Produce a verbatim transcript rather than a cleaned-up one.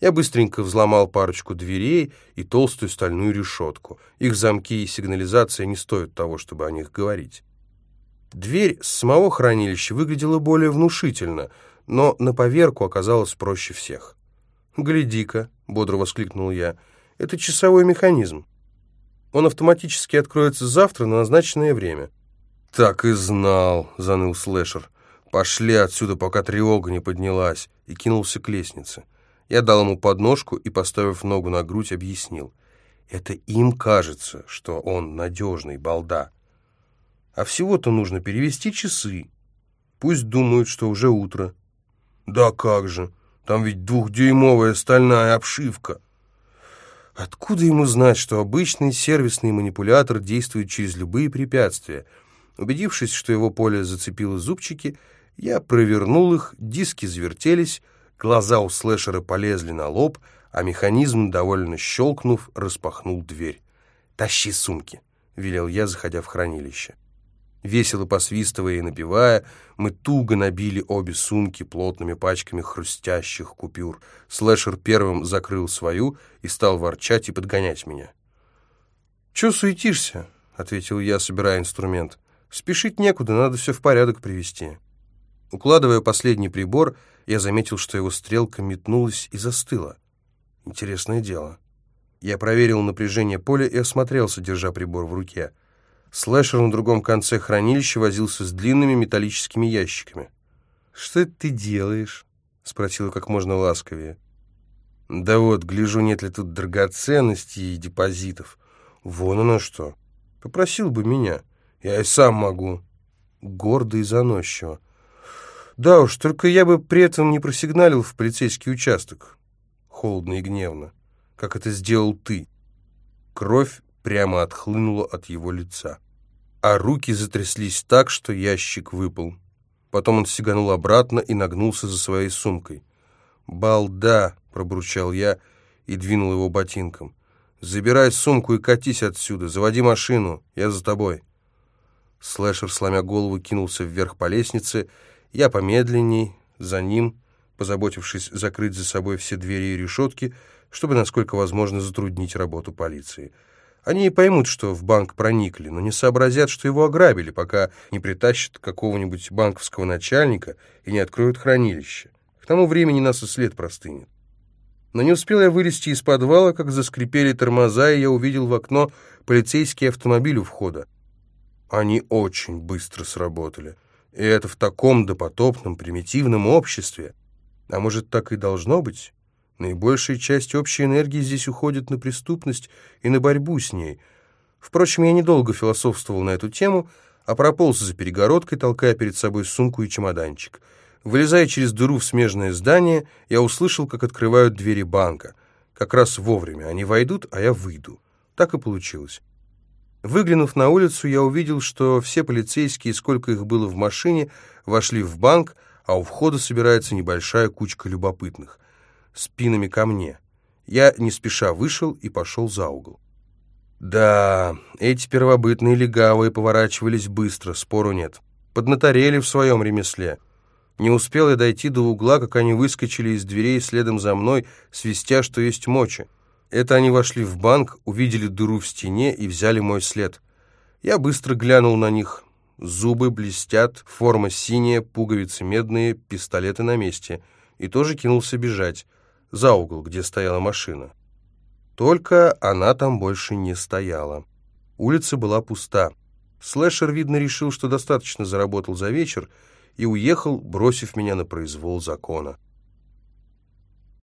Я быстренько взломал парочку дверей и толстую стальную решетку. Их замки и сигнализация не стоят того, чтобы о них говорить. Дверь с самого хранилища выглядела более внушительно, но на поверку оказалось проще всех. «Гляди-ка», — бодро воскликнул я, — «это часовой механизм. Он автоматически откроется завтра на назначенное время». «Так и знал», — заныл слэшер. «Пошли отсюда, пока тревога не поднялась», и кинулся к лестнице. Я дал ему подножку и, поставив ногу на грудь, объяснил. «Это им кажется, что он надежный, балда. А всего-то нужно перевести часы. Пусть думают, что уже утро». «Да как же! Там ведь двухдюймовая стальная обшивка». Откуда ему знать, что обычный сервисный манипулятор действует через любые препятствия? Убедившись, что его поле зацепило зубчики, я провернул их, диски завертелись, глаза у слэшера полезли на лоб, а механизм, довольно щелкнув, распахнул дверь. «Тащи сумки», — велел я, заходя в хранилище. Весело посвистывая и напевая, мы туго набили обе сумки плотными пачками хрустящих купюр. Слэшер первым закрыл свою и стал ворчать и подгонять меня. «Чё суетишься?» — ответил я, собирая инструмент. «Спешить некуда, надо все в порядок привести». Укладывая последний прибор, я заметил, что его стрелка метнулась и застыла. Интересное дело. Я проверил напряжение поля и осмотрелся, держа прибор в руке. Слэшер на другом конце хранилища возился с длинными металлическими ящиками. «Что это ты делаешь?» — спросила как можно ласковее. «Да вот, гляжу, нет ли тут драгоценностей и депозитов». «Вон оно что! Попросил бы меня. Я и сам могу». Гордо и заносчиво. «Да уж, только я бы при этом не просигналил в полицейский участок». Холодно и гневно. «Как это сделал ты?» Кровь прямо отхлынула от его лица, а руки затряслись так, что ящик выпал. Потом он сиганул обратно и нагнулся за своей сумкой. «Балда!» — пробурчал я и двинул его ботинком. «Забирай сумку и катись отсюда, заводи машину, я за тобой». Слэшер, сломя голову, кинулся вверх по лестнице, я помедленней, за ним, позаботившись закрыть за собой все двери и решетки, чтобы, насколько возможно, затруднить работу полиции. Они и поймут, что в банк проникли, но не сообразят, что его ограбили, пока не притащат какого-нибудь банковского начальника и не откроют хранилище. К тому времени нас и след простынет. Но не успел я вылезти из подвала, как заскрипели тормоза, и я увидел в окно полицейский автомобиль у входа. Они очень быстро сработали. И это в таком допотопном, примитивном обществе. А может, так и должно быть? Наибольшая часть общей энергии здесь уходит на преступность и на борьбу с ней. Впрочем, я недолго философствовал на эту тему, а прополз за перегородкой, толкая перед собой сумку и чемоданчик. Вылезая через дыру в смежное здание, я услышал, как открывают двери банка. Как раз вовремя. Они войдут, а я выйду. Так и получилось. Выглянув на улицу, я увидел, что все полицейские, сколько их было в машине, вошли в банк, а у входа собирается небольшая кучка любопытных. Спинами ко мне. Я не спеша вышел и пошел за угол. Да, эти первобытные легавые поворачивались быстро, спору нет. Поднаторели в своем ремесле. Не успел я дойти до угла, как они выскочили из дверей следом за мной, свистя, что есть мочи. Это они вошли в банк, увидели дыру в стене и взяли мой след. Я быстро глянул на них. Зубы блестят, форма синяя, пуговицы медные, пистолеты на месте. И тоже кинулся бежать. За угол, где стояла машина. Только она там больше не стояла. Улица была пуста. Слэшер, видно, решил, что достаточно заработал за вечер, и уехал, бросив меня на произвол закона.